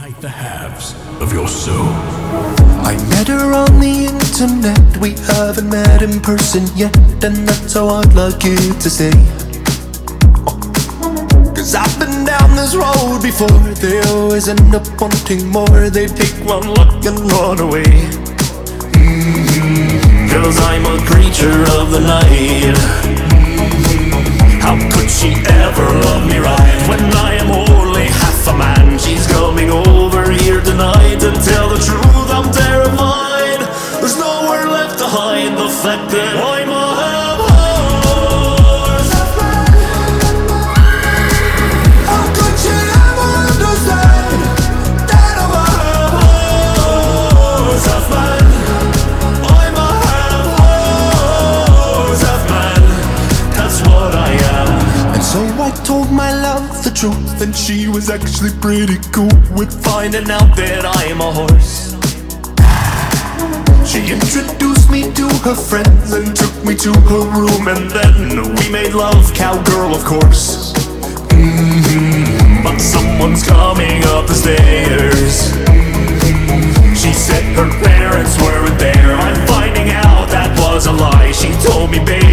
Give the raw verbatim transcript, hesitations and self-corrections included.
Unite the halves of your soul. I met her on the internet. We haven't met in person yet, and that's how I'd like it to stay. Cause I've been down this road before. They always end up wanting more. They take one look and run away. mm-hmm. Cause I'm a creature of the night. How could she ever love me right when I am only half a man? She's coming over here tonight, and tell the truth, I'm terrified. There's nowhere left to hide the fact that I'm a half-horse. How could she ever understand that I'm a half-horse, half-man? I'm a half-horse, half-man. That's what I am. And so I told my love the truth, and she was actually pretty cool with finding out that I'm a horse. She introduced me to her friends and took me to her room, and then we made love, cowgirl of course. mm-hmm. But someone's coming up the stairs. She said her parents weren't there. I'm finding out that was a lie. She told me, baby,